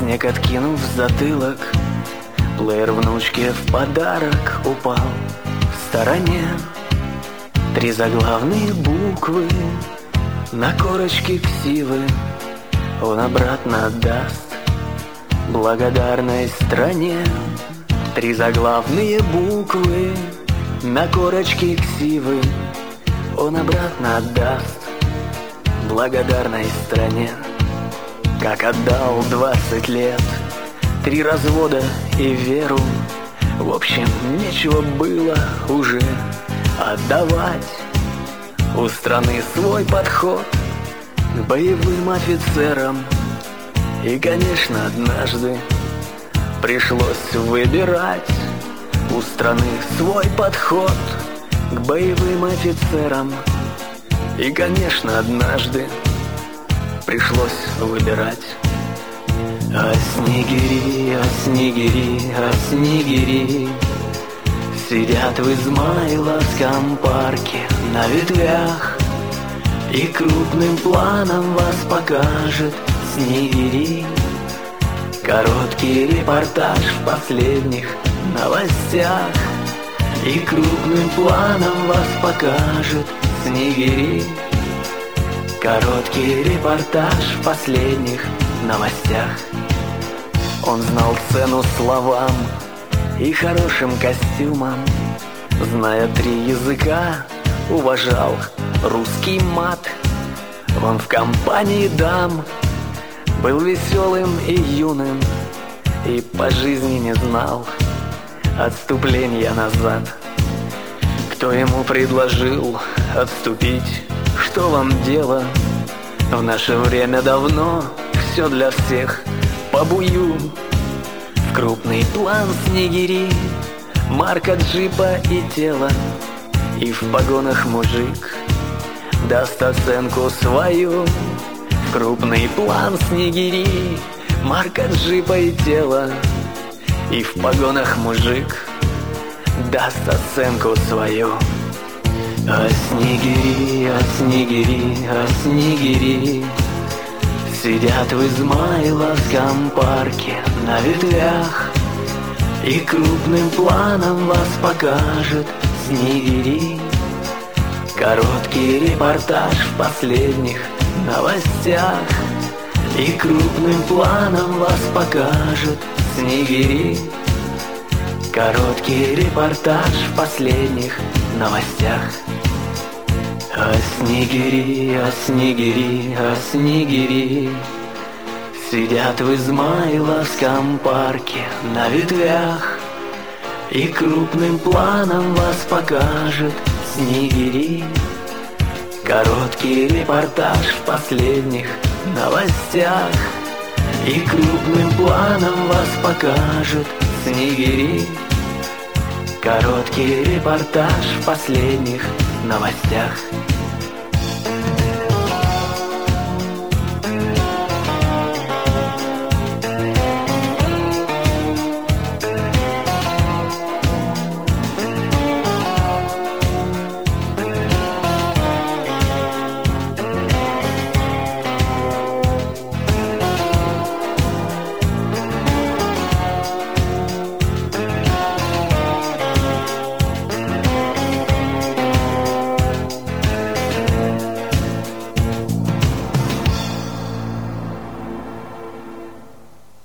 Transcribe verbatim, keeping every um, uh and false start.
снег откинув затылок, плеер внучке в подарок упал. В стороне три заглавные буквы на корочке ксивы он обратно отдаст благодарной стране. Три заглавные буквы на корочке ксивы он обратно отдаст благодарной стране. Как отдал двадцать лет, три развода и веру, в общем, нечего было уже отдавать. У страны свой подход к боевым офицерам, и, конечно, однажды пришлось выбирать. У страны свой подход к боевым офицерам, и, конечно, однажды пришлось выбирать. А снегири, а снегири, а снегири сидят в Измайловском парке на ветвях, и крупным планом вас покажет снегири. Короткий репортаж в последних новостях, и крупным планом вас покажет снегири. Короткий репортаж в последних новостях. Он знал цену словам и хорошим костюмам, зная три языка, уважал русский мат. Он в компании дам был веселым и юным, и по жизни не знал отступления назад. Кто ему предложил отступить? Что вам дело? В наше время давно все для всех по-бую. В крупный план снегири, марка джипа и тело, и в погонах мужик даст оценку свою. В крупный план снегири, марка джипа и тело, и в погонах мужик даст оценку свою. А снегири, а снегири, а снегири сидят в Измайловском парке на ветвях, и крупным планом вас покажет снегири. Короткий репортаж в последних новостях, и крупным планом вас покажет снегири. Короткий репортаж в последних новостях. А снегири, а снегири, а снегири сидят в Измайловском парке на ветвях, и крупным планом вас покажет снегири. Короткий репортаж в последних новостях, и крупным планом вас покажет снегири. Короткий репортаж в последних новостях.